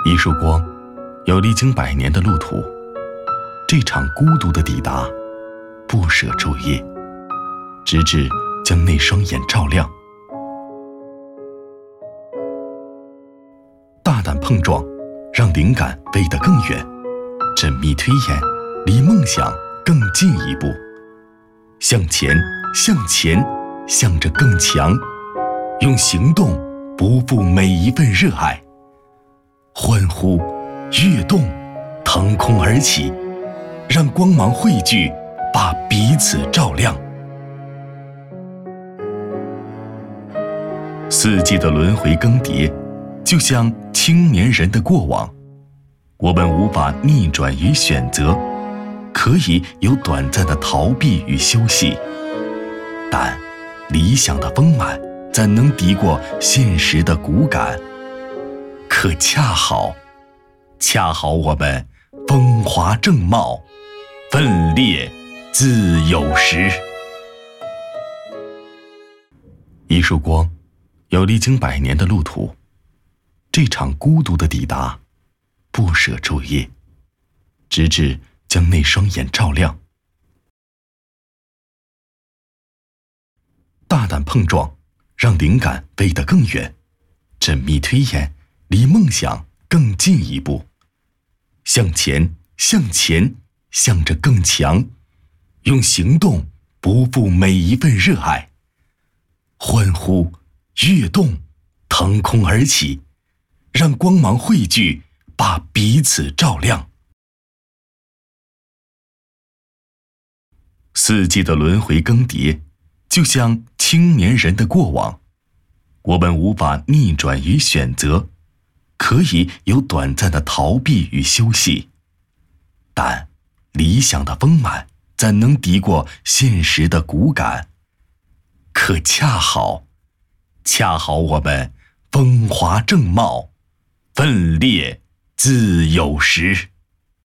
一束光，有历经100年的路途，这场孤独的抵达，不舍昼夜，直至将那双眼照亮。大胆碰撞，让灵感飞得更远；缜密推演，离梦想更进一步。向前，向前，向着更强，用行动不负每一份热爱。欢呼，跃动，腾空而起，让光芒汇聚，把彼此照亮。四季的轮回更迭，就像青年人的过往，我们无法逆转与选择，可以有短暂的逃避与休息，但理想的丰满怎能敌过现实的骨感？可恰好我们风华正茂，奋烈自有时。一束光，有历经100年的路途，这场孤独的抵达，不舍昼夜，直至将那双眼照亮。大胆碰撞，让灵感飞得更远；缜密推演，离梦想更进一步。向前，向前，向着更强，用行动不负每一份热爱。欢呼，跃动，腾空而起，让光芒汇聚，把彼此照亮。四季的轮回更迭，就像青年人的过往，我们无法逆转与选择，可以有短暂的逃避与休息，但理想的丰满怎能敌过现实的骨感？可恰好我们风华正茂，奋烈自有时。